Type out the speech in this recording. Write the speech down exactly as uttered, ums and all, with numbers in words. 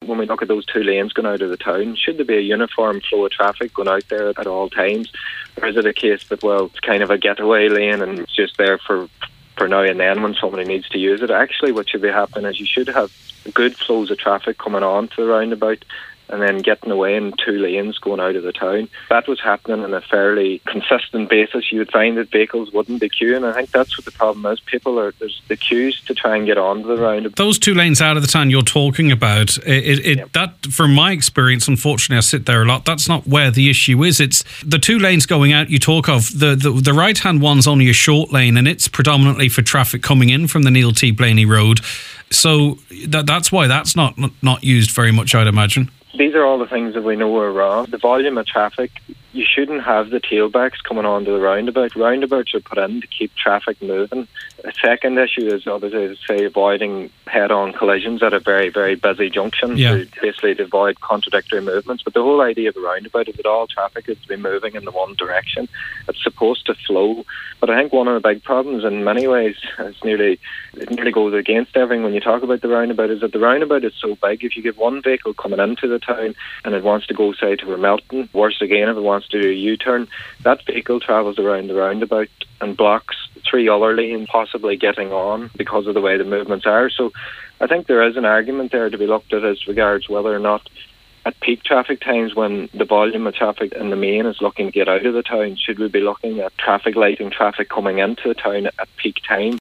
when we look at those two lanes going out of the town, should there be a uniform flow of traffic going out there at all times? Or is it a case that, well, it's kind of a getaway lane and it's just there for for now and then when somebody needs to use it? Actually, what should be happening is you should have good flows of traffic coming on to the roundabout and then getting away in two lanes going out of the town. That was happening on a fairly consistent basis. You would find that vehicles wouldn't be queuing. I think that's what the problem is. People are, there's the queues to try and get onto the roundabout. Those two lanes out of the town you're talking about, it, it, yep. that, from my experience, unfortunately, I sit there a lot, that's not where the issue is. It's the two lanes going out you talk of. The, the, the right-hand one's only a short lane, and it's predominantly for traffic coming in from the Neil T. Blaney Road. So that, that's why that's not not used very much, I'd imagine. These are all the things that we know are wrong. The volume of traffic, you shouldn't have the tailbacks coming onto the roundabout. Roundabouts are put in to keep traffic moving. A second issue is obviously, say, avoiding head-on collisions at a very, very busy junction, yeah. to basically to avoid contradictory movements. But the whole idea of a roundabout is that all traffic is to be moving in the one direction. It's supposed to flow. But I think one of the big problems in many ways, it's nearly, it nearly goes against everything when you talk about the roundabout, is that the roundabout is so big. If you get one vehicle coming into the town and it wants to go, say, to Melton, worse again, if it wants to do a U-turn, that vehicle travels around the roundabout and blocks three other lanes possibly getting on because of the way the movements are. So I think there is an argument there to be looked at as regards whether or not at peak traffic times, when the volume of traffic in the main is looking to get out of the town, should we be looking at traffic lighting traffic coming into the town at peak time?